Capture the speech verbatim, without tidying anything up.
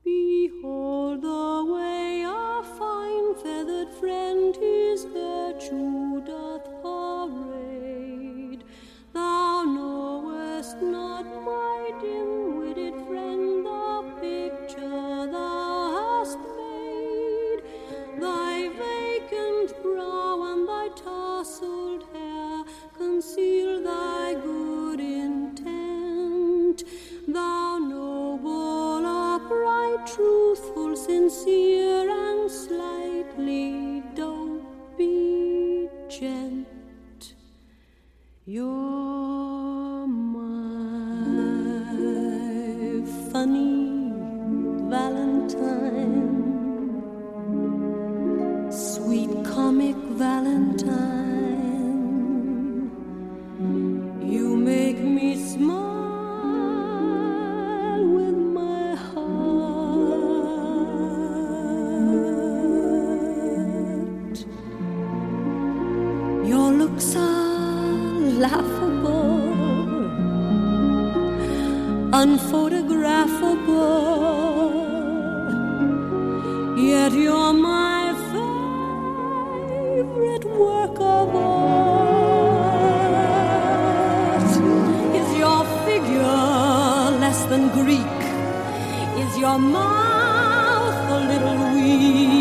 Behold the way our fine feathered friend his virtue doth parade. Thou knowest not, my dim-witted friend, the picture thou hast made. Thy vacant brow and thy tousled hair conceal thy good intent. Thou noble, upright, truthful, sincere, and slightly dopey gent. You're my funny Valentine, sweet comic Valentine. You make me smile with my heart. Your looks are laughable, unphotographable, yet you're my favorite work of art. Is your figure less than Greek? Is your mouth a little weak?